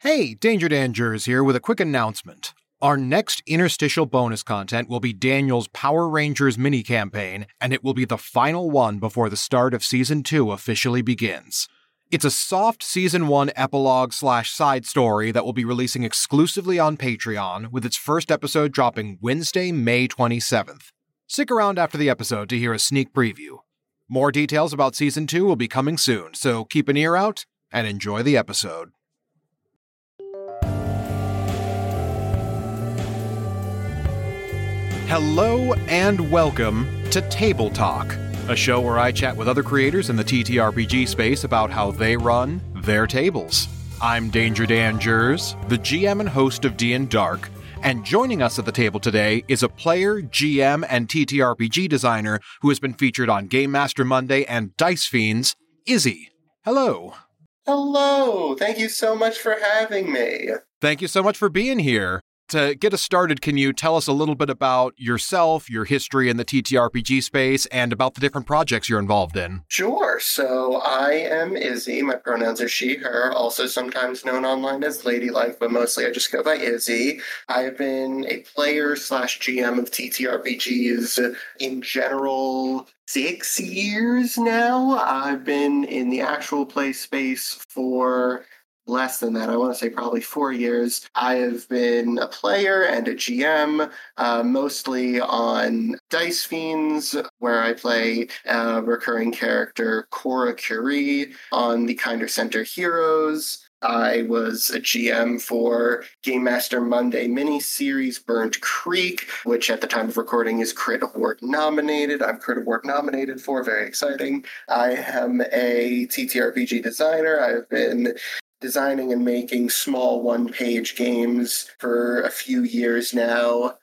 Hey, Danger Dangers here with a quick announcement. Our next interstitial bonus content will be Daniel's Power Rangers mini-campaign, and it will be the final one before the start of Season 2 officially begins. It's a soft Season 1 epilogue/side story that will be releasing exclusively on Patreon, with its first episode dropping Wednesday, May 27th. Stick around after the episode to hear a sneak preview. More details about Season 2 will be coming soon, so keep an ear out and enjoy the episode. Hello and welcome to Table Talk, a show where I chat with other creators in the TTRPG space about how they run their tables. I'm Danger Dangers, the GM and host of D & Dark, and joining us at the table today is a player, GM, and TTRPG designer who has been featured on Game Master Monday and Dice Fiends, Izzy. Hello. Hello! Thank you so much for having me. Thank you so much for being here. To get us started, can you tell us a little bit about yourself, your history in the TTRPG space, and about the different projects you're involved in? Sure. So I am Izzy. My pronouns are she, her, also sometimes known online as Ladylike, but mostly I just go by Izzy. I have been a player/GM of TTRPGs in general 6 years now. I've been in the actual play space for less than that. I want to say probably 4 years. I have been a player and a GM, mostly on Dice Fiends, where I play a recurring character, Cora Curie, on the Kinder Center Heroes. I was a GM for Game Master Monday miniseries Burnt Creek, which at the time of recording is Crit Award nominated. I'm Crit Award nominated for, very exciting. I am a TTRPG designer. I've been designing and making small one-page games for a few years now.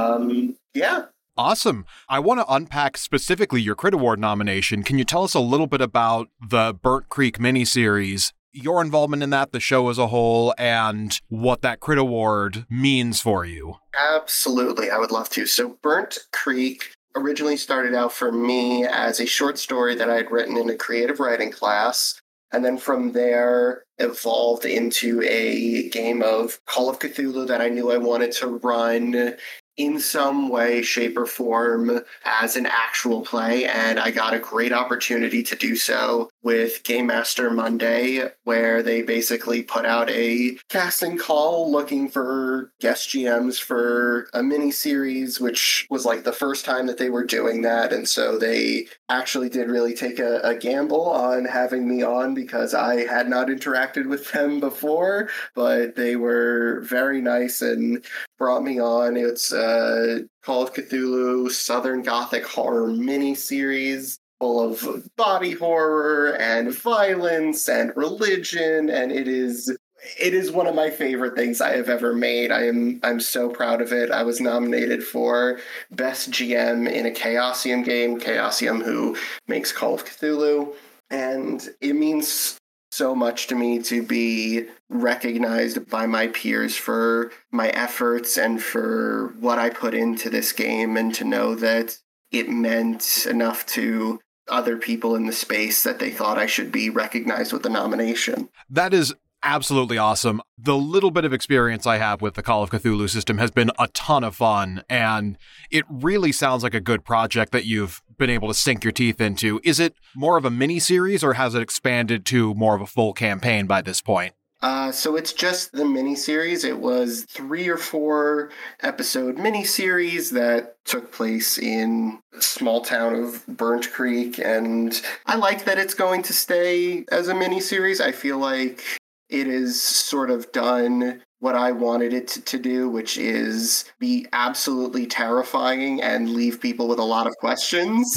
Yeah. Awesome. I want to unpack specifically your Crit Award nomination. Can you tell us a little bit about the Burnt Creek miniseries, your involvement in that, the show as a whole, and what that Crit Award means for you? Absolutely. I would love to. So Burnt Creek originally started out for me as a short story that I had written in a creative writing class. And then from there, evolved into a game of Call of Cthulhu that I knew I wanted to run in some way, shape, or form as an actual play. And I got a great opportunity to do so with Game Master Monday, where they basically put out a casting call looking for guest GMs for a mini-series, which was like the first time that they were doing that. And so they actually did really take a gamble on having me on because I had not interacted with them before, but they were very nice and brought me on. It's Call of Cthulhu Southern Gothic horror mini-series full of body horror and violence and religion, and it is one of my favorite things I have ever made. I'm so proud of it. I was nominated for Best GM in a Chaosium game, Chaosium who makes Call of Cthulhu, and it means so much to me to be recognized by my peers for my efforts and for what I put into this game, and to know that it meant enough to other people in the space that they thought I should be recognized with the nomination. That is absolutely awesome. The little bit of experience I have with the Call of Cthulhu system has been a ton of fun, and it really sounds like a good project that you've been able to sink your teeth into. Is it more of a mini-series, or has it expanded to more of a full campaign by this point? So it's just the miniseries. It was 3 or 4 episode miniseries that took place in a small town of Burnt Creek, and I like that it's going to stay as a miniseries. I feel like it is sort of done what I wanted it to do, which is be absolutely terrifying and leave people with a lot of questions.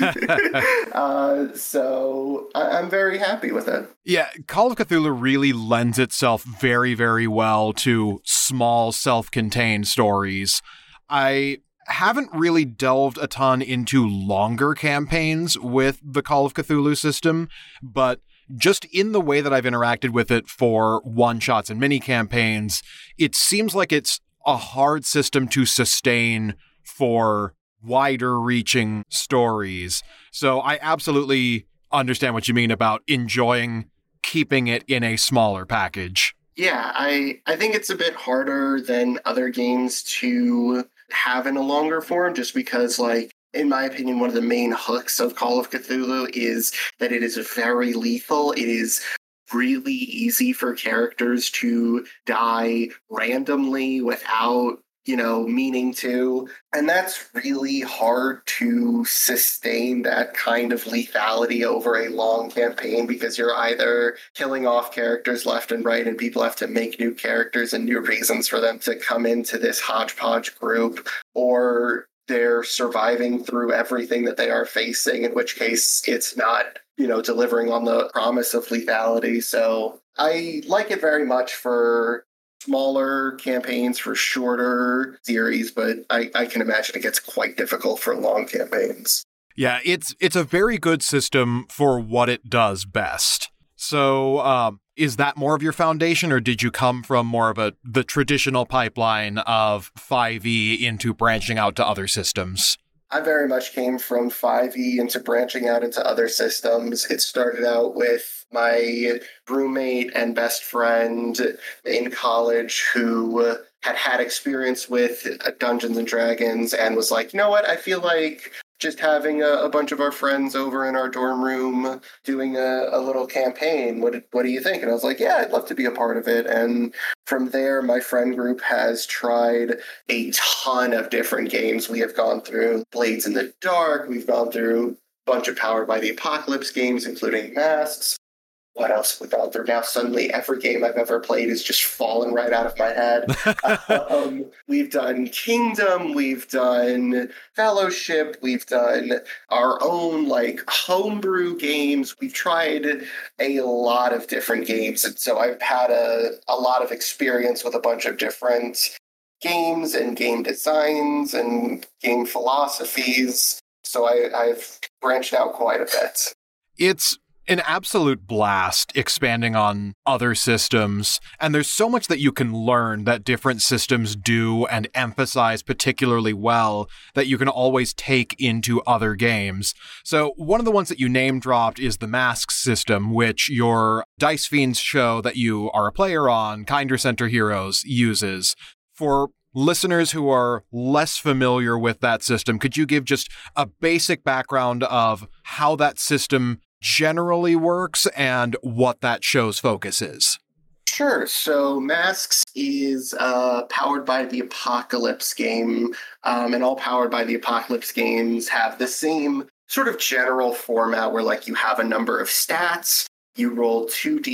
So I'm very happy with it. Yeah, Call of Cthulhu really lends itself very, very well to small, self-contained stories. I haven't really delved a ton into longer campaigns with the Call of Cthulhu system, but just in the way that I've interacted with it for one-shots and mini-campaigns, it seems like it's a hard system to sustain for wider-reaching stories. So I absolutely understand what you mean about enjoying keeping it in a smaller package. Yeah, I think it's a bit harder than other games to have in a longer form just because, like, in my opinion, one of the main hooks of Call of Cthulhu is that it is very lethal. It is really easy for characters to die randomly without, meaning to. And that's really hard to sustain that kind of lethality over a long campaign because you're either killing off characters left and right and people have to make new characters and new reasons for them to come into this hodgepodge group, or they're surviving through everything that they are facing, in which case it's not, delivering on the promise of lethality. So I like it very much for smaller campaigns, for shorter series, but I can imagine it gets quite difficult for long campaigns. Yeah, it's a very good system for what it does best. So, is that more of your foundation, or did you come from more of the traditional pipeline of 5e into branching out to other systems? I very much came from 5e into branching out into other systems. It started out with my roommate and best friend in college who had experience with Dungeons and Dragons and was like, you know what, I feel like just having a bunch of our friends over in our dorm room doing a little campaign. What do you think? And I was like, yeah, I'd love to be a part of it. And from there, my friend group has tried a ton of different games. We have gone through Blades in the Dark. We've gone through a bunch of Powered by the Apocalypse games, including Masks. What else have we gone through? Now suddenly every game I've ever played is just fallen right out of my head. We've done Kingdom, we've done Fellowship, we've done our own homebrew games. We've tried a lot of different games. And so I've had a lot of experience with a bunch of different games and game designs and game philosophies. So I've branched out quite a bit. It's an absolute blast expanding on other systems, and there's so much that you can learn that different systems do and emphasize particularly well that you can always take into other games. So one of the ones that you name dropped is the Masks system, which your Dice Fiends show that you are a player on, Kinder Center Heroes, uses. For listeners who are less familiar with that system, could you give just a basic background of how that system generally works and what that show's focus is? Sure. So Masks is Powered by the Apocalypse game, and all Powered by the Apocalypse games have the same sort of general format where you have a number of stats, you roll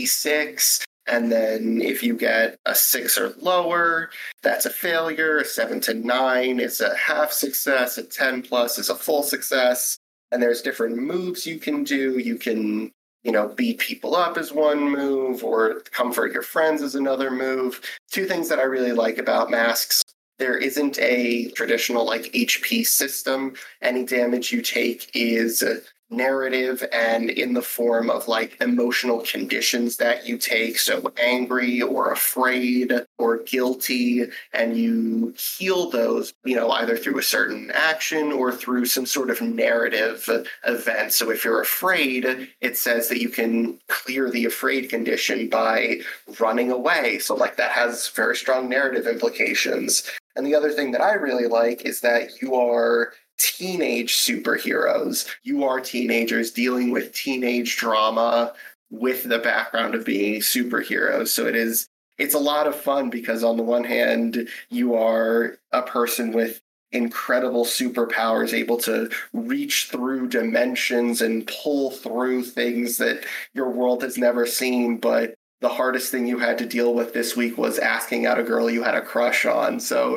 2d6, and then if you get a 6 or lower, that's a failure. A 7 to 9 is a half success. A 10 plus is a full success. And there's different moves you can do. You can, beat people up as one move, or comfort your friends as another move. Two things that I really like about Masks. There isn't a traditional HP system. Any damage you take is narrative and in the form of emotional conditions that you take. So angry or afraid or guilty, and you heal those, either through a certain action or through some sort of narrative event. So if you're afraid, it says that you can clear the afraid condition by running away. So that has very strong narrative implications. And the other thing that I really like is that you are teenage superheroes. You are teenagers dealing with teenage drama with the background of being superheroes. So it's a lot of fun because on the one hand, you are a person with incredible superpowers, able to reach through dimensions and pull through things that your world has never seen, but the hardest thing you had to deal with this week was asking out a girl you had a crush on. So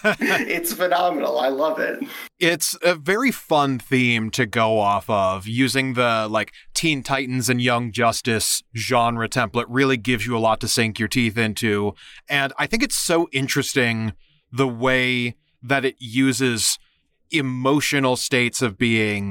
it's phenomenal. I love it. It's a very fun theme to go off of. Using the Teen Titans and Young Justice genre template really gives you a lot to sink your teeth into. And I think it's so interesting the way that it uses emotional states of being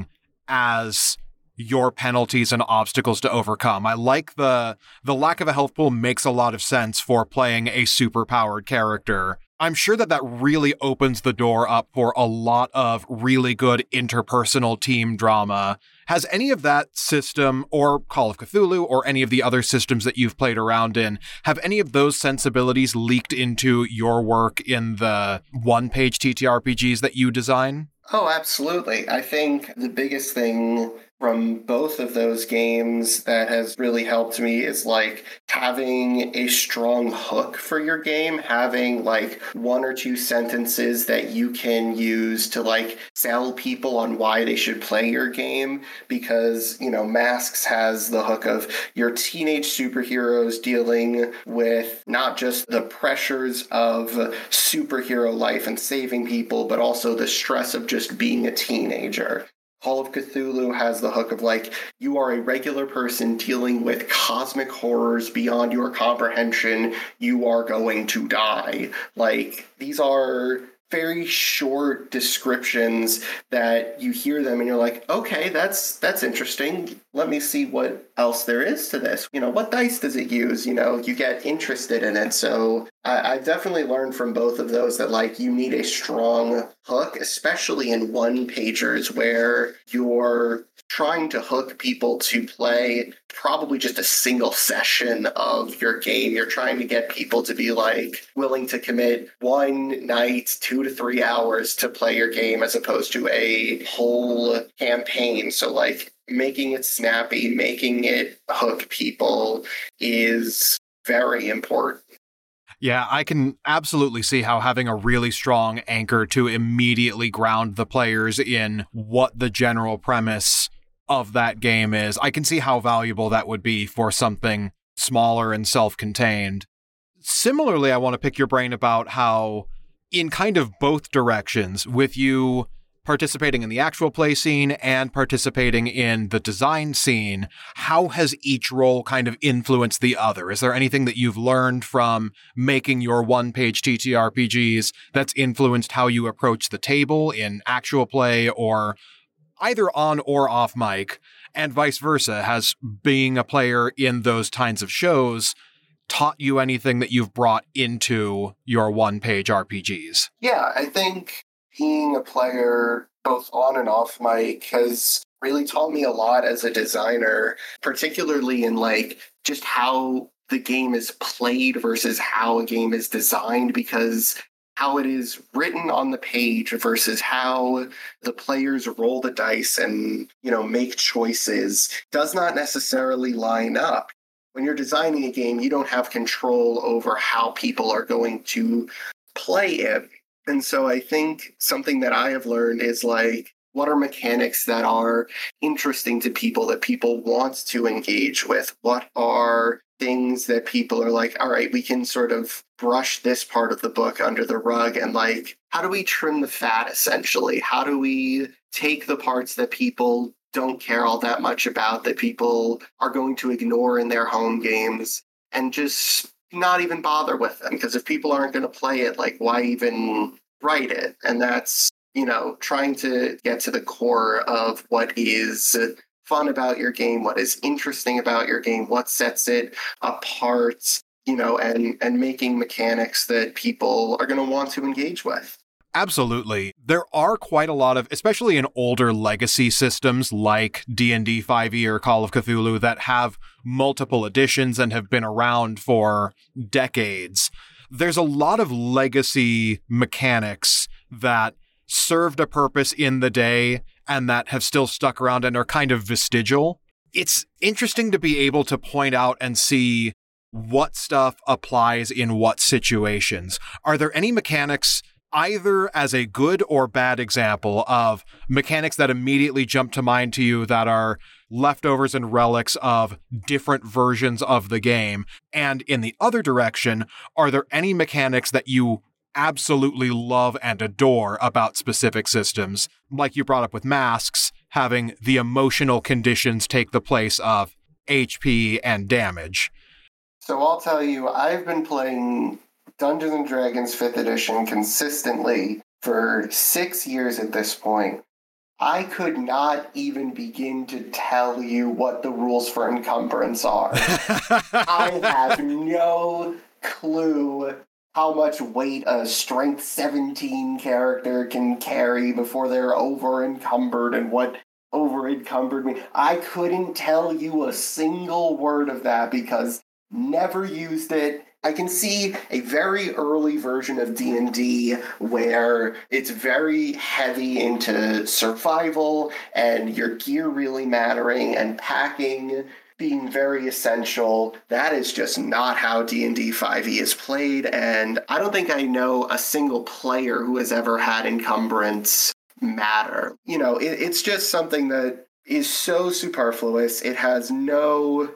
as your penalties and obstacles to overcome. I like the lack of a health pool makes a lot of sense for playing a super-powered character. I'm sure that really opens the door up for a lot of really good interpersonal team drama. Has any of that system, or Call of Cthulhu, or any of the other systems that you've played around in, have any of those sensibilities leaked into your work in the one-page TTRPGs that you design? Oh, absolutely. I think the biggest thing from both of those games that has really helped me is like having a strong hook for your game, having like one or two sentences that you can use to like sell people on why they should play your game. Because, you know, Masks has the hook of your teenage superheroes dealing with not just the pressures of superhero life and saving people, but also the stress of just being a teenager. Call of Cthulhu has the hook of like, you are a regular person dealing with cosmic horrors beyond your comprehension. You are going to die. Like, these are very short descriptions that you hear them and you're like, okay, that's interesting. Let me see what else there is to this. You know, what dice does it use? You know, you get interested in it. So I've definitely learned from both of those that like you need a strong hook, especially in one-pagers where you're trying to hook people to play probably just a single session of your game. You're trying to get people to be like willing to commit one night, 2 to 3 hours to play your game as opposed to a whole campaign. So like making it snappy, making it hook people is very important. Yeah, I can absolutely see how having a really strong anchor to immediately ground the players in what the general premise of that game is. I can see how valuable that would be for something smaller and self-contained. Similarly, I want to pick your brain about how, in kind of both directions, with you participating in the actual play scene and participating in the design scene, how has each role kind of influenced the other? Is there anything that you've learned from making your one-page TTRPGs that's influenced how you approach the table in actual play, or either on or off mic, and vice versa? Has being a player in those kinds of shows taught you anything that you've brought into your one-page RPGs? Yeah, I think being a player both on and off mic has really taught me a lot as a designer, particularly in like just how the game is played versus how a game is designed, because how it is written on the page versus how the players roll the dice and, you know, make choices does not necessarily line up. When you're designing a game, you don't have control over how people are going to play it. And so I think something that I have learned is like, what are mechanics that are interesting to people that people want to engage with? What are things that people are like, all right, we can sort of brush this part of the book under the rug, and like, how do we trim the fat essentially? How do we take the parts that people don't care all that much about, that people are going to ignore in their home games, and just not even bother with them? Because if people aren't going to play it, like, why even write it? And that's, you know, trying to get to the core of what is fun about your game, what is interesting about your game, what sets it apart, you know, and making mechanics that people are going to want to engage with. Absolutely. There are quite a lot of, especially in older legacy systems like D&D 5e or Call of Cthulhu, that have multiple editions and have been around for decades. There's a lot of legacy mechanics that served a purpose in the day and that have still stuck around and are kind of vestigial. It's interesting to be able to point out and see what stuff applies in what situations. Are there any mechanics, either as a good or bad example, of mechanics that immediately jump to mind to you that are leftovers and relics of different versions of the game? And in the other direction, are there any mechanics that you absolutely love and adore about specific systems, like you brought up with Masks, having the emotional conditions take the place of HP and damage? So I'll tell you, I've been playing Dungeons and Dragons 5th edition consistently for 6 years at this point. I could not even begin to tell you what the rules for encumbrance are. I have no clue how much weight a strength 17 character can carry before they're over encumbered and what over encumbered means. I couldn't tell you a single word of that because never used it. I can see a very early version of D&D where it's very heavy into survival and your gear really mattering and packing being very essential. That is just not how D&D 5e is played, and I don't think I know a single player who has ever had encumbrance matter. It's just something that is so superfluous. It has no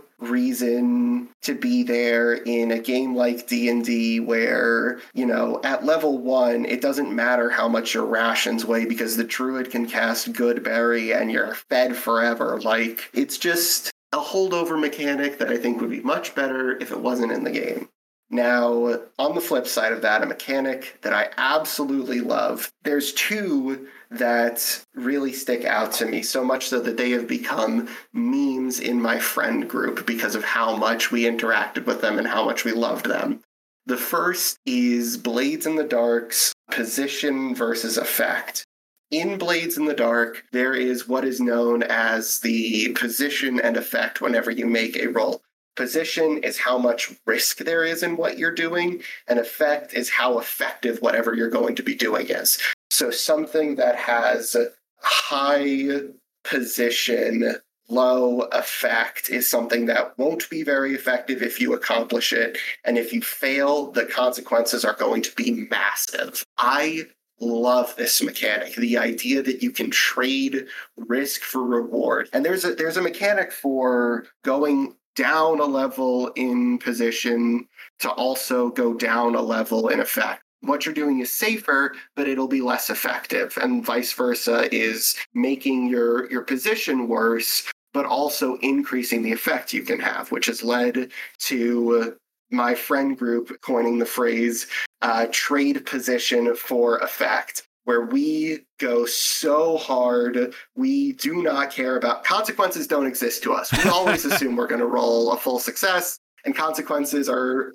reason to be there in a game like D&D where, at level 1, it doesn't matter how much your rations weigh because the druid can cast Good Berry and you're fed forever. It's just a holdover mechanic that I think would be much better if it wasn't in the game. Now, on the flip side of that, a mechanic that I absolutely love, there's two that really stick out to me, so much so that they have become memes in my friend group because of how much we interacted with them and how much we loved them. The first is Blades in the Dark's position versus effect. In Blades in the Dark, there is what is known as the position and effect whenever you make a roll. Position is how much risk there is in what you're doing, and effect is how effective whatever you're going to be doing is. So something that has high position, low effect is something that won't be very effective if you accomplish it, and if you fail, the consequences are going to be massive. I love this mechanic, the idea that you can trade risk for reward. And there's a mechanic for going down a level in position to also go down a level in effect. What you're doing is safer, but it'll be less effective, and vice versa is making your position worse, but also increasing the effect you can have, which has led to my friend group coining the phrase trade position for effect, where we go so hard, we do not care about consequences. Don't exist to us. We always assume we're going to roll a full success, and consequences,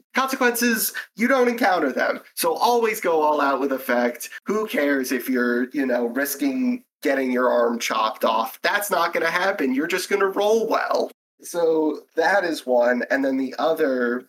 you don't encounter them. So always go all out with effect. Who cares if you're, risking getting your arm chopped off? That's not going to happen. You're just going to roll well. So that is one. And then the other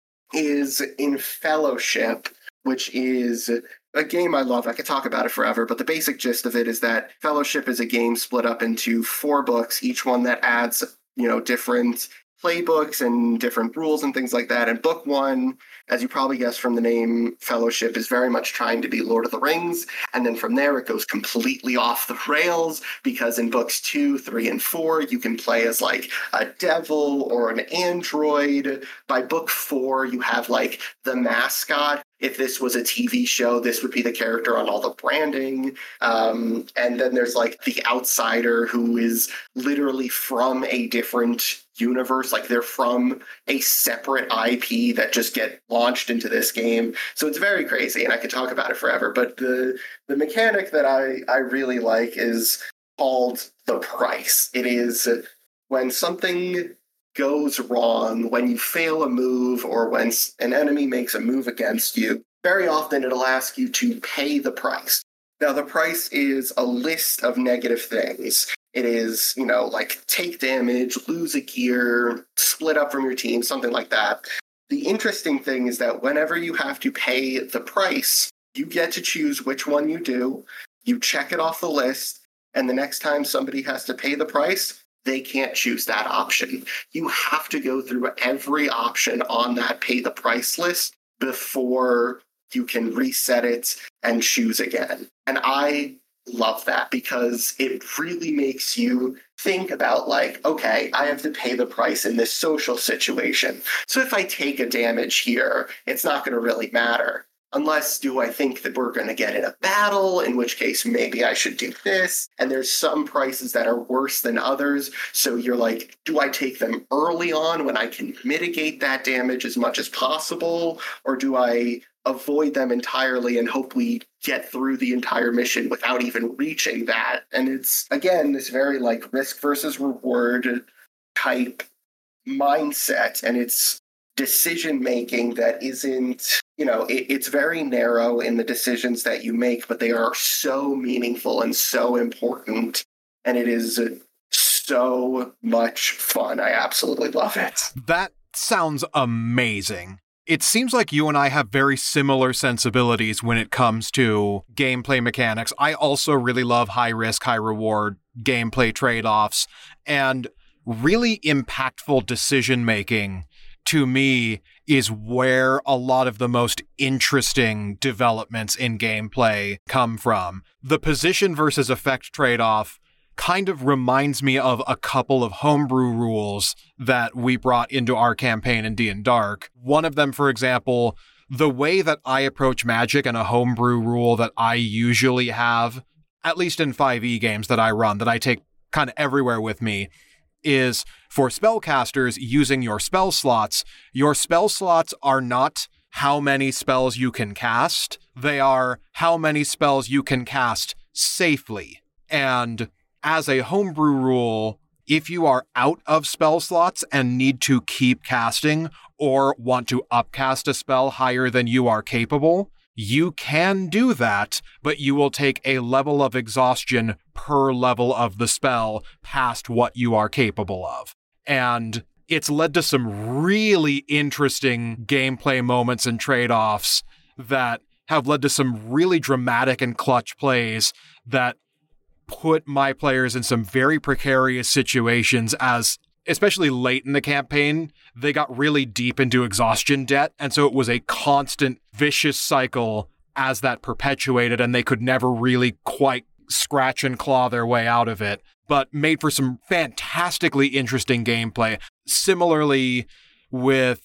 is in Fellowship, which is a game I love. I could talk about it forever, but the basic gist of it is that Fellowship is a game split up into 4 books, each one that adds, different playbooks and different rules and things like that. And book 1, as you probably guessed from the name, Fellowship, is very much trying to be Lord of the Rings. And then from there, it goes completely off the rails, because in books 2, 3, and 4, you can play as a devil or an android. By book 4, you have the mascot. If this was a TV show, this would be the character on all the branding. And then there's the outsider, who is literally from a different universe. They're from a separate IP that just get launched into this game. So it's very crazy, and I could talk about it forever. But the mechanic that I really like is called the price. It is when something goes wrong, when you fail a move, or when an enemy makes a move against you, very often it'll ask you to pay the price. Now, the price is a list of negative things. It is, take damage, lose a gear, split up from your team, something like that. The interesting thing is that whenever you have to pay the price, you get to choose which one you do. You check it off the list, and the next time somebody has to pay the price, they can't choose that option. You have to go through every option on that pay the price list before you can reset it and choose again. And I love that because it really makes you think about okay, I have to pay the price in this social situation. So if I take a damage here, it's not going to really matter. Unless, do I think that we're going to get in a battle, in which case maybe I should do this. And there's some prices that are worse than others. So you're do I take them early on when I can mitigate that damage as much as possible? Or do I avoid them entirely and hope we get through the entire mission without even reaching that? And it's, again, this very risk versus reward type mindset. And it's decision making that isn't it's very narrow in the decisions that you make, but they are so meaningful and so important. And it is so much fun. I absolutely love it. That sounds amazing. It seems like you and I have very similar sensibilities when it comes to gameplay mechanics. I also really love high risk, high reward gameplay trade-offs, and really impactful decision making to me is where a lot of the most interesting developments in gameplay come from. The position versus effect trade-off kind of reminds me of a couple of homebrew rules that we brought into our campaign in D&D Dark. One of them, for example, the way that I approach magic and a homebrew rule that I usually have, at least in 5e games that I run, that I take kind of everywhere with me, is for spellcasters using your spell slots are not how many spells you can cast. They are how many spells you can cast safely. And as a homebrew rule, if you are out of spell slots and need to keep casting or want to upcast a spell higher than you are capable, you can do that, but you will take a level of exhaustion per level of the spell past what you are capable of. And it's led to some really interesting gameplay moments and trade-offs that have led to some really dramatic and clutch plays that put my players in some very precarious situations, as especially late in the campaign, they got really deep into exhaustion debt. And so it was a constant vicious cycle as that perpetuated, and they could never really quite scratch and claw their way out of it, but made for some fantastically interesting gameplay. Similarly with,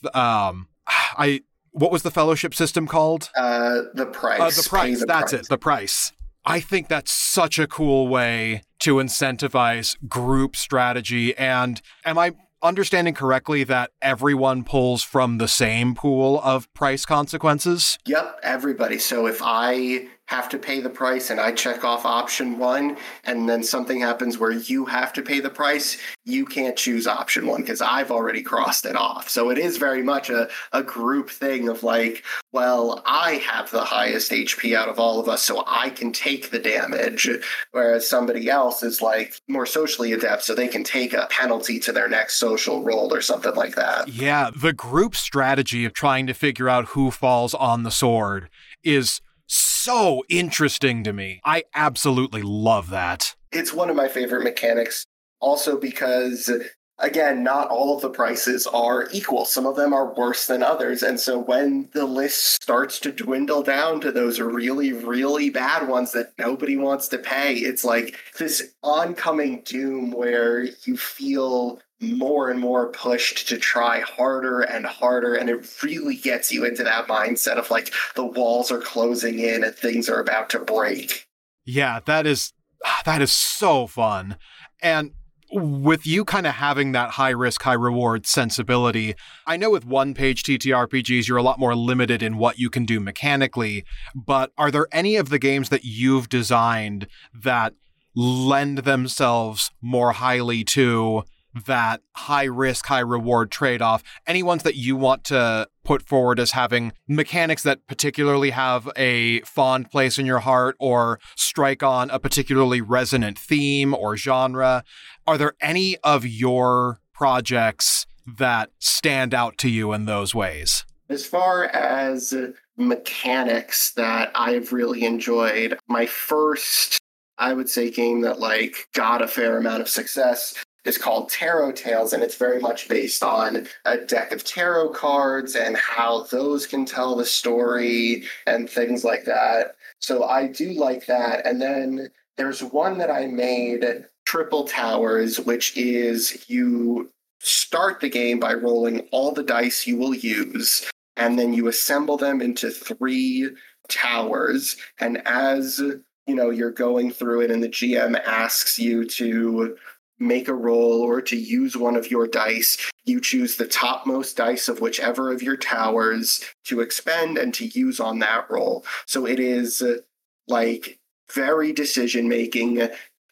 what was the fellowship system called? The price. The price. That's it. The price. I think that's such a cool way to incentivize group strategy. And am I understanding correctly that everyone pulls from the same pool of price consequences? Yep, everybody. So if I have to pay the price and I check off option 1, and then something happens where you have to pay the price, you can't choose option 1 because I've already crossed it off. So it is very much a group thing of like, well, I have the highest HP out of all of us, so I can take the damage, whereas somebody else is like more socially adept, so they can take a penalty to their next social roll or something like that. Yeah, the group strategy of trying to figure out who falls on the sword is so interesting to me. I absolutely love that. It's one of my favorite mechanics, also because, again, not all of the prices are equal. Some of them are worse than others. And so when the list starts to dwindle down to those really, really bad ones that nobody wants to pay, it's like this oncoming doom where you feel more and more pushed to try harder and harder, and it really gets you into that mindset of like the walls are closing in and things are about to break. Yeah, that is so fun. And with you kind of having that high risk, high reward sensibility, I know with one-page TTRPGs, you're a lot more limited in what you can do mechanically, but are there any of the games that you've designed that lend themselves more highly to that high risk, high reward trade-off? Any ones that you want to put forward as having mechanics that particularly have a fond place in your heart or strike on a particularly resonant theme or genre? Are there any of your projects that stand out to you in those ways? As far as mechanics that I've really enjoyed, my first, I would say, game that like got a fair amount of success is called Tarot Tales, and it's very much based on a deck of tarot cards and how those can tell the story and things like that. So I do like that. And then there's one that I made, Triple Towers, which is you start the game by rolling all the dice you will use, and then you assemble them into 3 towers. And as you're going through it and the GM asks you to make a roll or to use one of your dice, you choose the topmost dice of whichever of your towers to expend and to use on that roll. So it is like very decision making.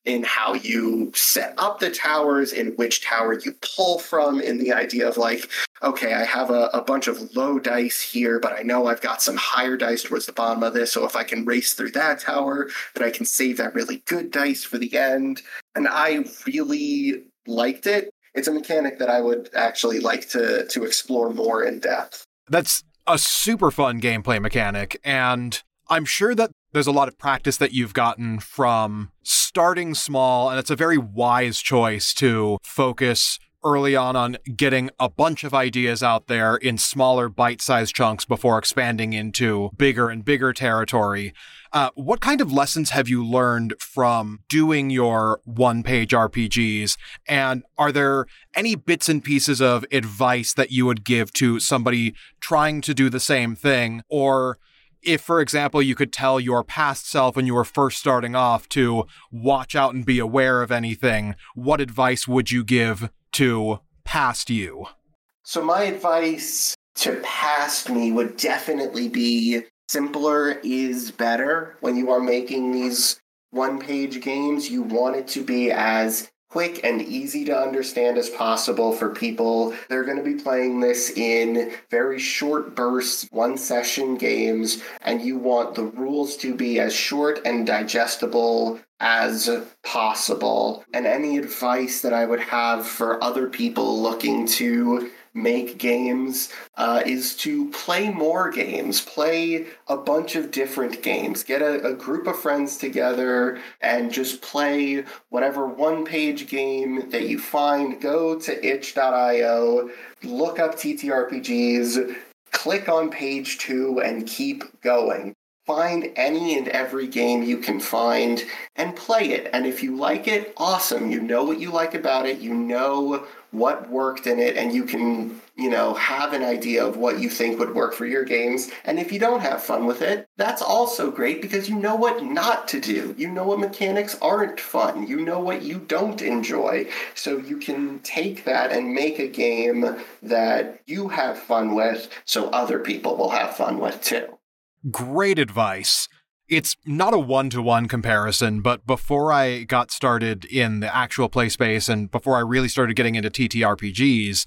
in how you set up the towers, in which tower you pull from, in the idea of like, okay, I have a bunch of low dice here, but I know I've got some higher dice towards the bottom of this, so if I can race through that tower, then I can save that really good dice for the end. And I really liked it. It's a mechanic that I would actually like to explore more in depth. That's a super fun gameplay mechanic, and I'm sure that there's a lot of practice that you've gotten from starting small, and it's a very wise choice to focus early on getting a bunch of ideas out there in smaller bite-sized chunks before expanding into bigger and bigger territory. What kind of lessons have you learned from doing your one-page RPGs? And are there any bits and pieces of advice that you would give to somebody trying to do the same thing? Or if, for example, you could tell your past self when you were first starting off to watch out and be aware of anything, what advice would you give to past you? So my advice to past me would definitely be simpler is better. When you are making these one-page games, you want it to be as quick and easy to understand as possible for people. They're going to be playing this in very short bursts, one-session games, and you want the rules to be as short and digestible as possible. And any advice that I would have for other people looking to make games is to play more games, play a bunch of different games, get a group of friends together and just play whatever one-page game that you find. Go to itch.io, look up TTRPGs, click on page 2 and keep going. Find any and every game you can find and play it. And if you like it, awesome. You know what you like about it. You know what worked in it, and you can, have an idea of what you think would work for your games. And if you don't have fun with it, that's also great because you know what not to do. You know what mechanics aren't fun. You know what you don't enjoy. So you can take that and make a game that you have fun with so other people will have fun with too. Great advice. It's not a one-to-one comparison, but before I got started in the actual play space and before I really started getting into TTRPGs,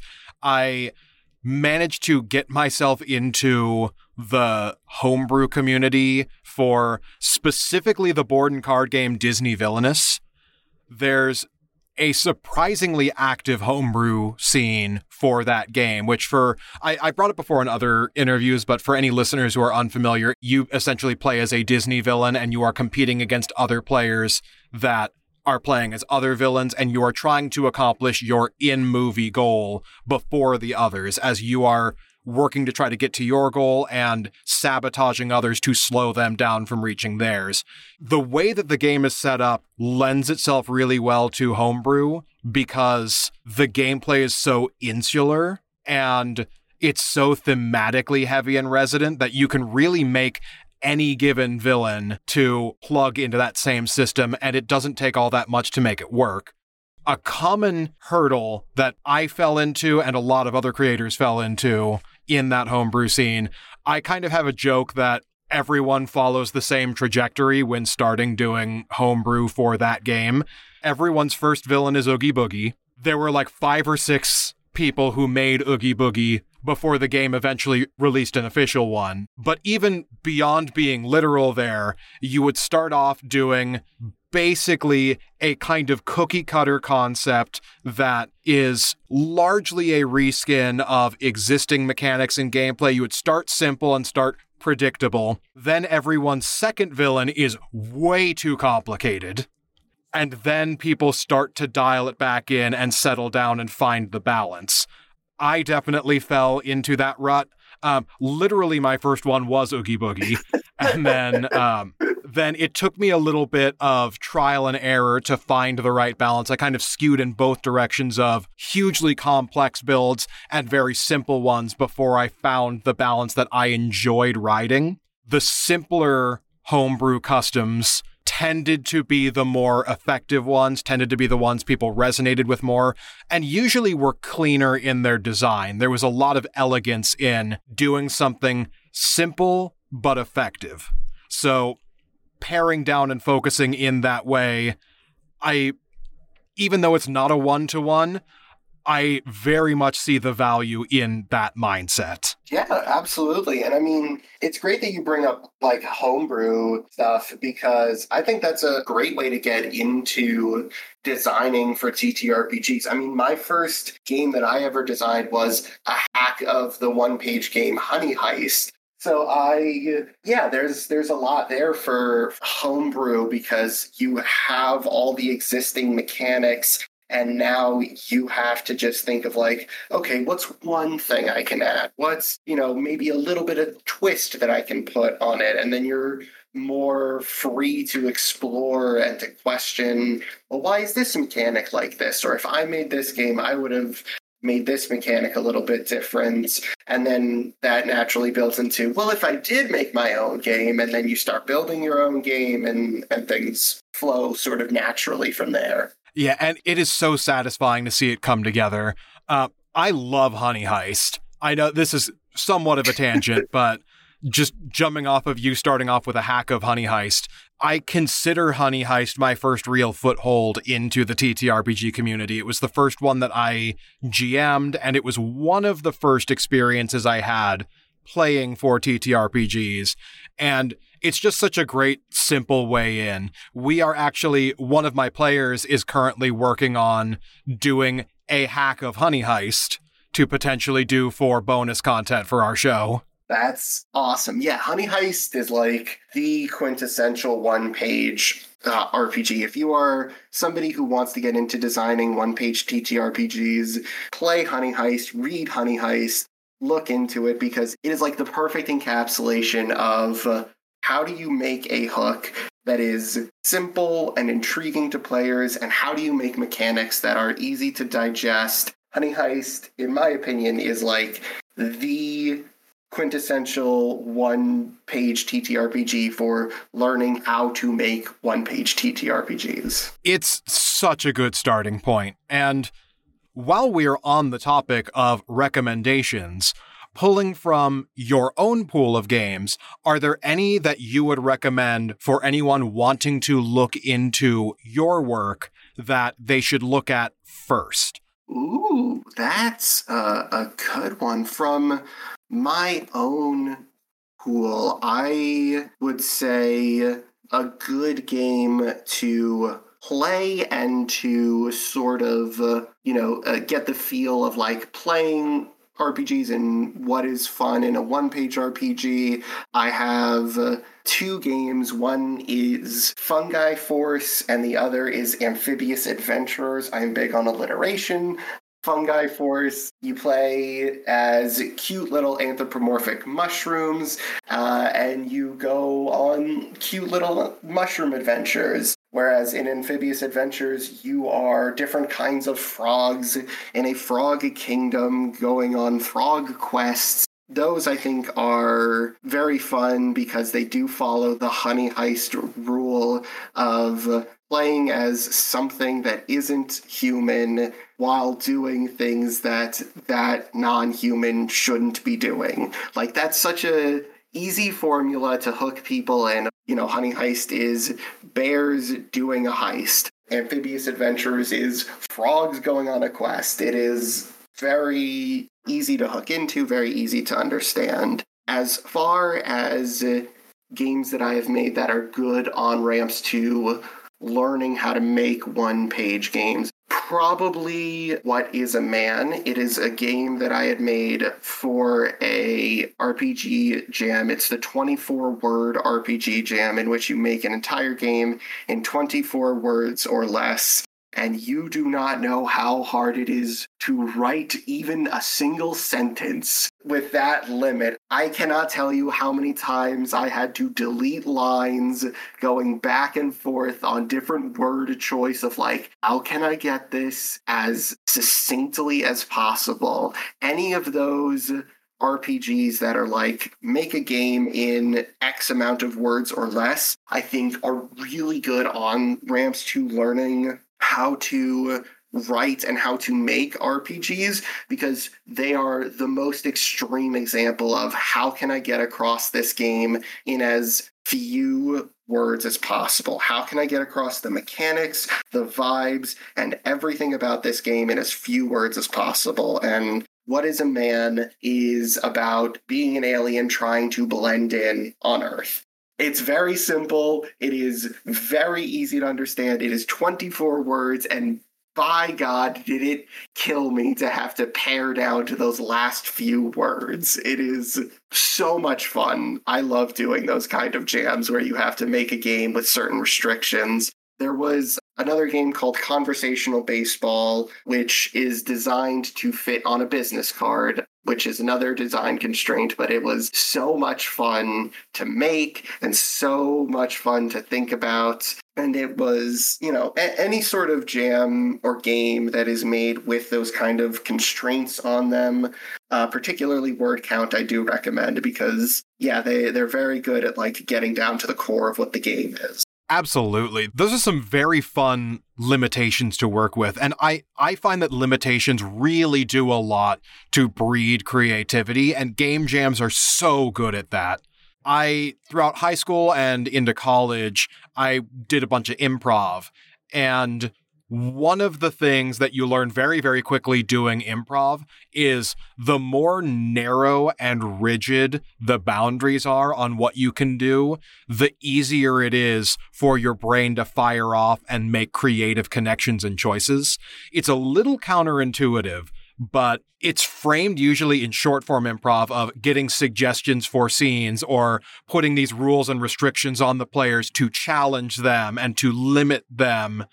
I managed to get myself into the homebrew community for specifically the board and card game Disney Villainous. There's a surprisingly active homebrew scene for that game, which I brought it before in other interviews, but for any listeners who are unfamiliar, you essentially play as a Disney villain and you are competing against other players that are playing as other villains, and you are trying to accomplish your in-movie goal before the others as you are working to try to get to your goal and sabotaging others to slow them down from reaching theirs. The way that the game is set up lends itself really well to homebrew because the gameplay is so insular and it's so thematically heavy and resident that you can really make any given villain to plug into that same system, and it doesn't take all that much to make it work. A common hurdle that I fell into and a lot of other creators fell into in that homebrew scene, I kind of have a joke that everyone follows the same trajectory when starting doing homebrew for that game. Everyone's first villain is Oogie Boogie. There were like 5 or 6 people who made Oogie Boogie before the game eventually released an official one. But even beyond being literal there, you would start off doing basically a kind of cookie cutter concept that is largely a reskin of existing mechanics and gameplay. You would start simple and start predictable. Then everyone's second villain is way too complicated. And then people start to dial it back in and settle down and find the balance. I definitely fell into that rut. Literally, my first one was Oogie Boogie. And then it took me a little bit of trial and error to find the right balance. I kind of skewed in both directions of hugely complex builds and very simple ones before I found the balance that I enjoyed writing. The simpler homebrew customs tended to be the more effective ones, tended to be the ones people resonated with more, and usually were cleaner in their design. There was a lot of elegance in doing something simple but effective. So paring down and focusing in that way, even though it's not a one-to-one, I very much see the value in that mindset. Yeah, absolutely. And I mean, it's great that you bring up like homebrew stuff, because I think that's a great way to get into designing for TTRPGs. I mean, my first game that I ever designed was a hack of the one-page game Honey Heist. So there's a lot there for homebrew, because you have all the existing mechanics. And now you have to just think of like, okay, what's one thing I can add? What's, maybe a little bit of twist that I can put on it? And then you're more free to explore and to question, well, why is this mechanic like this? Or if I made this game, I would have made this mechanic a little bit different. And then that naturally builds into, well, if I did make my own game, and then you start building your own game, and things flow sort of naturally from there. Yeah, and it is so satisfying to see it come together. I love Honey Heist. I know this is somewhat of a tangent, but just jumping off of you starting off with a hack of Honey Heist, I consider Honey Heist my first real foothold into the TTRPG community. It was the first one that I GM'd, and it was one of the first experiences I had playing for TTRPGs. And it's just such a great, simple way in. We are actually, one of my players is currently working on doing a hack of Honey Heist to potentially do for bonus content for our show. That's awesome. Yeah, Honey Heist is like the quintessential one-page RPG. If you are somebody who wants to get into designing one-page TTRPGs, play Honey Heist, read Honey Heist, look into it, because it is like the perfect encapsulation of how do you make a hook that is simple and intriguing to players, and how do you make mechanics that are easy to digest? Honey Heist, in my opinion, is like the quintessential one-page TTRPG for learning how to make one-page TTRPGs. It's such a good starting point. And while we're on the topic of recommendations, pulling from your own pool of games, are there any that you would recommend for anyone wanting to look into your work that they should look at first? Ooh, that's a good one. From my own pool, I would say a good game to play and to sort of, get the feel of like playing RPGs and what is fun in a one-page RPG. I have two games. One is Fungi Force and the other is Amphibious Adventurers. I'm big on alliteration. Fungi Force, you play as cute little anthropomorphic mushrooms, and you go on cute little mushroom adventures. Whereas in Amphibious Adventures, you are different kinds of frogs in a frog kingdom going on frog quests. Those, I think, are very fun because they do follow the Honey Heist rule of playing as something that isn't human while doing things that non-human shouldn't be doing. Like, that's such a easy formula to hook people in. Honey Heist is bears doing a heist. Amphibious Adventures is frogs going on a quest. It is very easy to hook into, very easy to understand. As far as games that I have made that are good on-ramps to learning how to make one-page games, probably What Is a Man? It is a game that I had made for a RPG jam. It's the 24-word RPG jam in which you make an entire game in 24 words or less. And you do not know how hard it is to write even a single sentence with that limit. I cannot tell you how many times I had to delete lines going back and forth on different word choice of like, how can I get this as succinctly as possible? Any of those RPGs that are like, make a game in X amount of words or less, I think are really good on ramps to learning how to write and how to make RPGs, because they are the most extreme example of how can I get across this game in as few words as possible. How can I get across the mechanics, the vibes, and everything about this game in as few words as possible? And What Is a Man is about being an alien trying to blend in on Earth. It's very simple. It is very easy to understand. It is 24 words, and by God, did it kill me to have to pare down to those last few words. It is so much fun. I love doing those kind of jams where you have to make a game with certain restrictions. There was another game called Conversational Baseball, which is designed to fit on a business card, which is another design constraint, but it was so much fun to make and so much fun to think about. And it was, any sort of jam or game that is made with those kind of constraints on them, particularly word count, I do recommend because, they're very good at getting down to the core of what the game is. Absolutely. Those are some very fun limitations to work with. And I find that limitations really do a lot to breed creativity, and game jams are so good at that. Throughout high school and into college, I did a bunch of improv. And one of the things that you learn very, very quickly doing improv is the more narrow and rigid the boundaries are on what you can do, the easier it is for your brain to fire off and make creative connections and choices. It's a little counterintuitive, but it's framed usually in short form improv of getting suggestions for scenes or putting these rules and restrictions on the players to challenge them and to limit them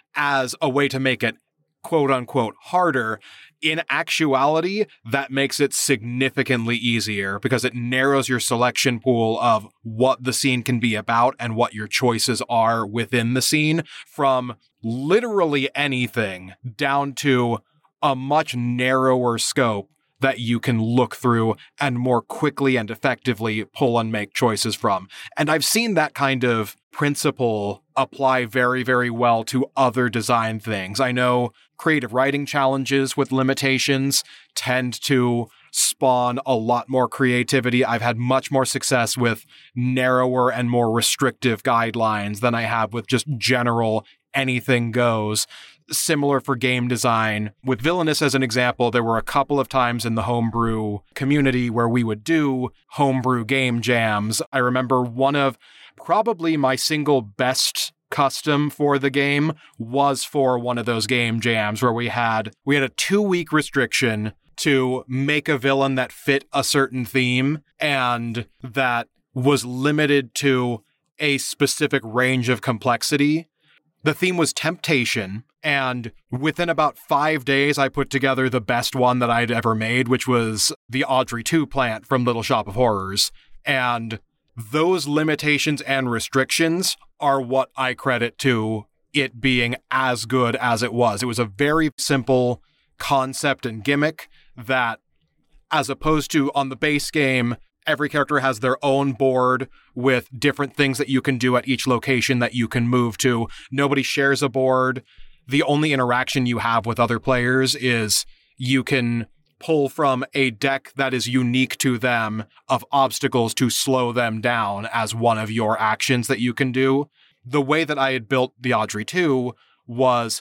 as a way to make it quote unquote harder. In actuality, that makes it significantly easier because it narrows your selection pool of what the scene can be about and what your choices are within the scene from literally anything down to a much narrower scope that you can look through and more quickly and effectively pull and make choices from. And I've seen that kind of principle apply very, very well to other design things. I know creative writing challenges with limitations tend to spawn a lot more creativity. I've had much more success with narrower and more restrictive guidelines than I have with just general anything goes. Similar for game design. With Villainous as an example, there were a couple of times in the homebrew community where we would do homebrew game jams. I remember one of probably my single best custom for the game was for one of those game jams where we had a 2-week restriction to make a villain that fit a certain theme and that was limited to a specific range of complexity. The theme was temptation, and within about 5 days, I put together the best one that I'd ever made, which was the Audrey 2 plant from Little Shop of Horrors. And those limitations and restrictions are what I credit to it being as good as it was. It was a very simple concept and gimmick that, as opposed to on the base game, every character has their own board with different things that you can do at each location that you can move to. Nobody shares a board. The only interaction you have with other players is you can pull from a deck that is unique to them of obstacles to slow them down as one of your actions that you can do. The way that I had built the Audrey 2 was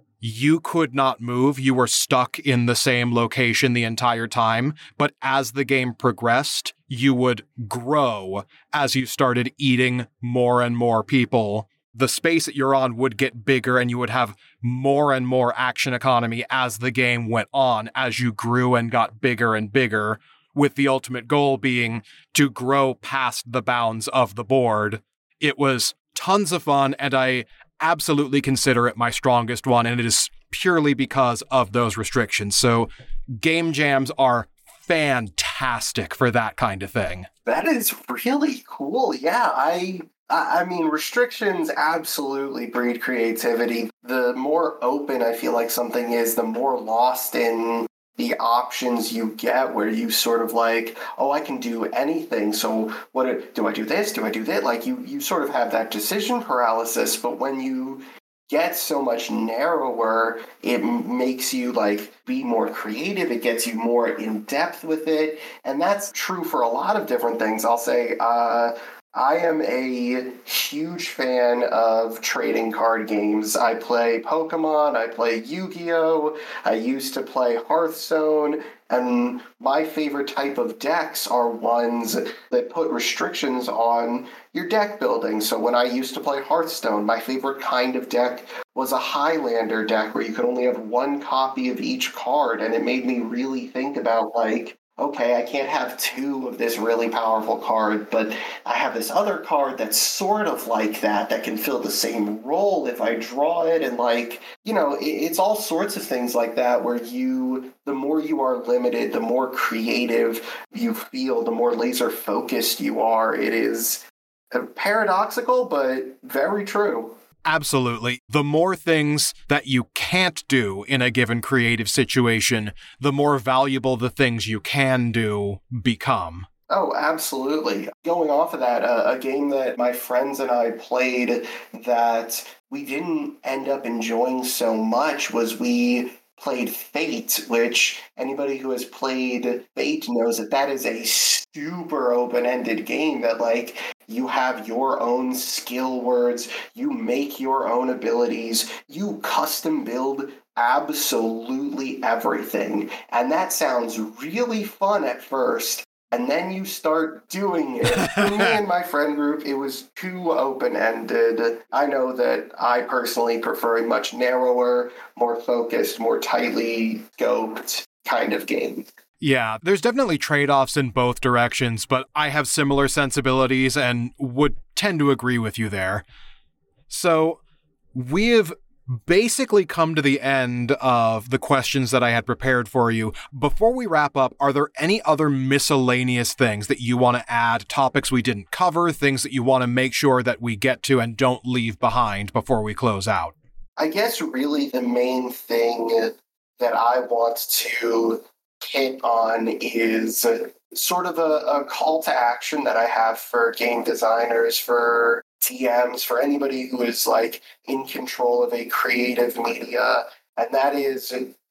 you could not move. You were stuck in the same location the entire time. But as the game progressed, you would grow as you started eating more and more people. The space that you're on would get bigger and you would have more and more action economy as the game went on, as you grew and got bigger and bigger, with the ultimate goal being to grow past the bounds of the board. It was tons of fun, and I absolutely consider it my strongest one, and it is purely because of those restrictions. So game jams are fantastic for that kind of thing. That is really cool. Yeah, I mean, restrictions absolutely breed creativity. The more open I feel like something is, the more lost in the options you get, where you sort of I can do anything. So do I do this? Do I do that? You sort of have that decision paralysis. But when you gets so much narrower. It makes you like be more creative. It gets you more in depth with it. And that's true for a lot of different things. I'll say, I am a huge fan of trading card games. I play Pokemon, I play Yu-Gi-Oh!, I used to play Hearthstone, and my favorite type of decks are ones that put restrictions on your deck building. So when I used to play Hearthstone, my favorite kind of deck was a Highlander deck where you could only have one copy of each card, and it made me really think about, like, okay, I can't have two of this really powerful card, but I have this other card that's sort of like that can fill the same role if I draw it. And like, it's all sorts of things like that where the more you are limited, the more creative you feel, the more laser focused you are. It is paradoxical, but very true. Absolutely. The more things that you can't do in a given creative situation, the more valuable the things you can do become. Oh, absolutely. Going off of that, a game that my friends and I played that we didn't end up enjoying so much was we played Fate, which anybody who has played Fate knows that is a super open-ended game that, like, you have your own skill words, you make your own abilities, you custom build absolutely everything. And that sounds really fun at first. And then you start doing it. For me and my friend group, it was too open-ended. I know that I personally prefer a much narrower, more focused, more tightly scoped kind of game. Yeah, there's definitely trade-offs in both directions, but I have similar sensibilities and would tend to agree with you there. So, we have basically come to the end of the questions that I had prepared for you. Before we wrap up, are there any other miscellaneous things that you want to add, topics we didn't cover, things that you want to make sure that we get to and don't leave behind before we close out? I guess really the main thing that I want to hit on is sort of a call to action that I have for game designers, for TMs, for anybody who is like in control of a creative media, and that is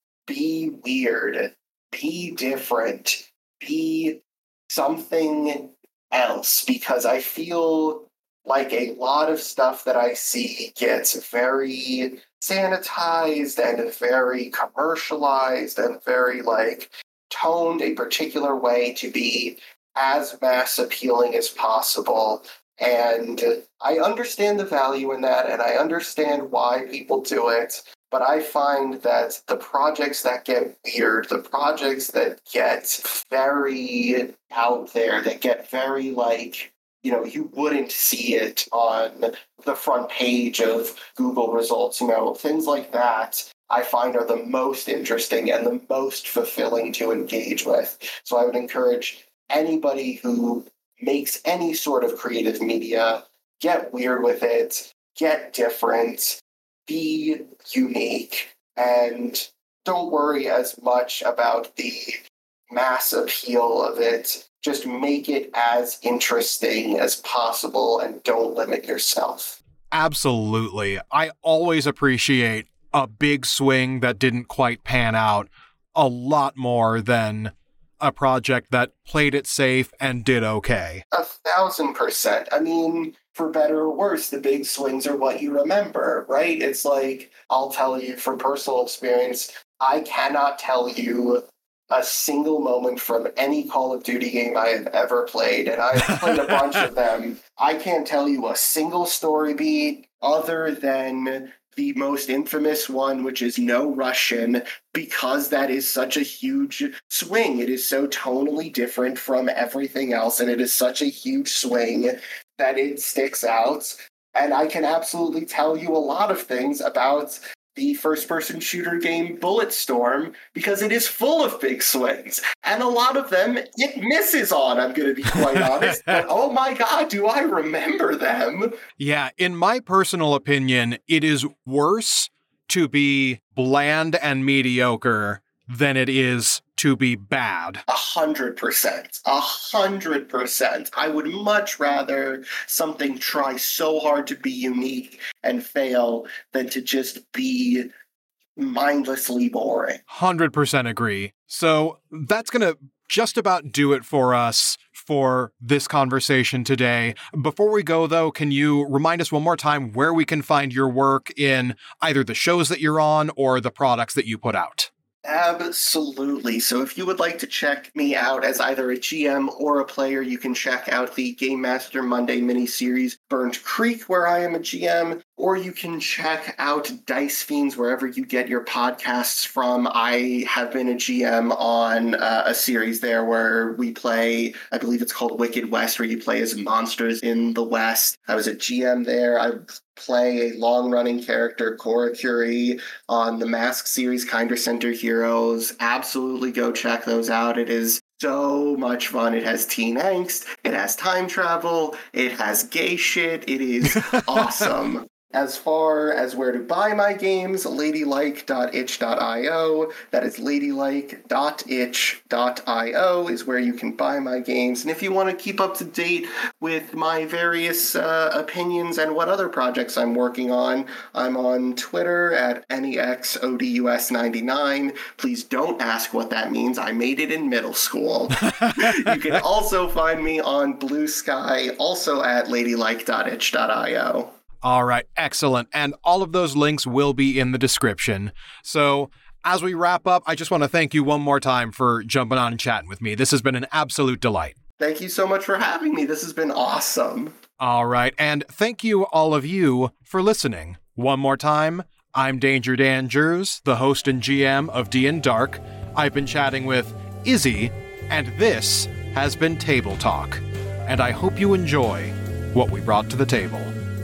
be weird, be different, be something else, because I feel like a lot of stuff that I see gets very sanitized and very commercialized and very like toned a particular way to be as mass appealing as possible. And I understand the value in that, and I understand why people do it, but I find that the projects that get weird, the projects that get very out there, that get very like, you wouldn't see it on the front page of Google results, things like that, I find are the most interesting and the most fulfilling to engage with. So I would encourage anybody who makes any sort of creative media, get weird with it, get different, be unique, and don't worry as much about the mass appeal of it. Just make it as interesting as possible and don't limit yourself. Absolutely. I always appreciate a big swing that didn't quite pan out a lot more than a project that played it safe and did okay. 1,000%. I mean, for better or worse, the big swings are what you remember, right? It's like, I'll tell you from personal experience, I cannot tell you a single moment from any Call of Duty game I have ever played, and I've played a bunch of them. I can't tell you a single story beat other than the most infamous one, which is No Russian, because that is such a huge swing. It is so tonally different from everything else, and it is such a huge swing that it sticks out. And I can absolutely tell you a lot of things about the first-person shooter game Bulletstorm, because it is full of big swings. And a lot of them it misses on, I'm going to be quite honest. But oh my god, do I remember them? Yeah, in my personal opinion, it is worse to be bland and mediocre than it is to be bad. 100%. 100%. I would much rather something try so hard to be unique and fail than to just be mindlessly boring. 100% agree. So that's going to just about do it for us for this conversation today. Before we go, though, can you remind us one more time where we can find your work in either the shows that you're on or the products that you put out? Absolutely. So if you would like to check me out as either a GM or a player, you can check out the Game Master Monday miniseries Burnt Creek, where I am a GM, or you can check out Dice Fiends wherever you get your podcasts from. I have been a GM on a series there where we play, I believe it's called Wicked West, where you play as monsters in the West. I was a GM there. I play a long-running character, Cora Curie, on the Mask series, Kinder Center Heroes. Absolutely go check those out. It is so much fun. It has teen angst, it has time travel, it has gay shit. It is awesome. As far as where to buy my games, ladylike.itch.io. That is ladylike.itch.io is where you can buy my games. And if you want to keep up to date with my various opinions and what other projects I'm working on, I'm on Twitter at NEXODUS99. Please don't ask what that means. I made it in middle school. You can also find me on Blue Sky, also at ladylike.itch.io. All right, excellent. And all of those links will be in the description. So as we wrap up, I just want to thank you one more time for jumping on and chatting with me. This has been an absolute delight. Thank you so much for having me. This has been awesome. All right, and thank you all of you for listening. One more time, I'm Danger Dangers, the host and GM of D & Dark. I've been chatting with Izzy, and this has been Table Talk. And I hope you enjoy what we brought to the table.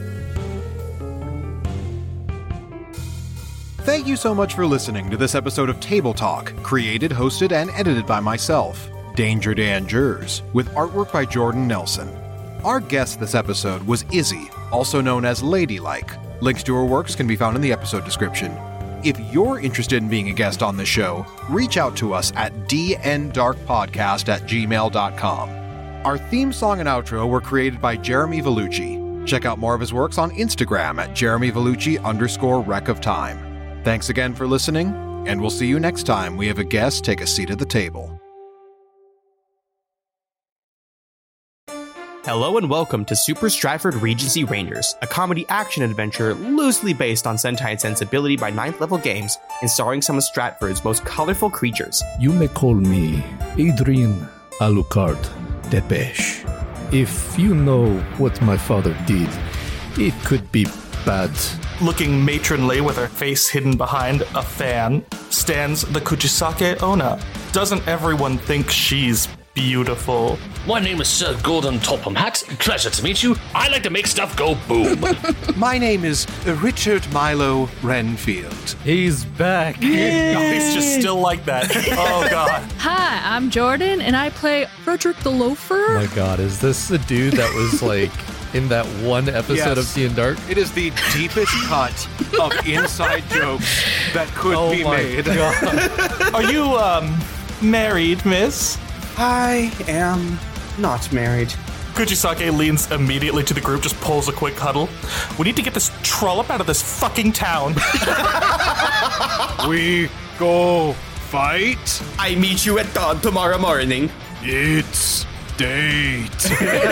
Thank you so much for listening to this episode of Table Talk, created, hosted, and edited by myself, Danger Dangers, with artwork by Jordan Nelson. Our guest this episode was Izzy, also known as Ladylike. Links to her works can be found in the episode description. If you're interested in being a guest on the show, reach out to us at dndarkpodcast@gmail.com. Our theme song and outro were created by Jeremy Vellucci. Check out more of his works on Instagram at JeremyVellucci_RecOfTime. Thanks again for listening, and we'll see you next time we have a guest take a seat at the table. Hello and welcome to Super Stratford Regency Rangers, a comedy action adventure loosely based on Sentai Sensibility by 9th Level Games and starring some of Stratford's most colorful creatures. You may call me Adrian Alucard Depeche. If you know what my father did, it could be bad. Looking matronly with her face hidden behind a fan stands the Kuchisake Onna. Doesn't everyone think she's beautiful? My name is Sir Gordon Topham Hatt. Pleasure to meet you. I like to make stuff go boom. My name is Richard Milo Renfield. He's back. No, he's just still like that. Oh, God. Hi, I'm Jordan, and I play Frederick the Loafer. Oh my God, is this the dude that was like in that one episode of D & Dark? It is the deepest cut of inside jokes that could be made. God. Are you, married, miss? I am not married. Kuchisake leans immediately to the group, just pulls a quick huddle. We need to get this trollop out of this fucking town. We go fight? I meet you at dawn tomorrow morning. It's date.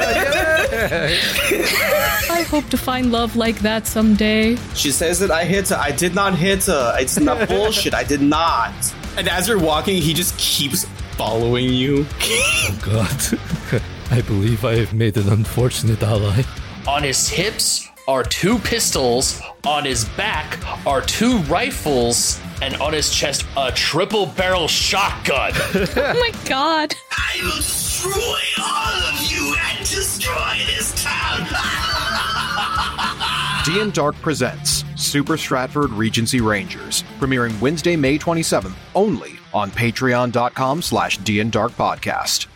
I hope to find love like that someday. She says that I hit her. I did not hit her. It's not bullshit. I did not. And as you're walking, he just keeps following you. Oh God. I believe I have made an unfortunate ally. On his hips are 2 pistols, on his back are 2 rifles, and on his chest a triple barrel shotgun. Oh my God. I will destroy all of you and destroy this town. D & Dark presents Super Stratford Regency Rangers, premiering Wednesday, May 27th, only on patreon.com/D&Dark Podcast.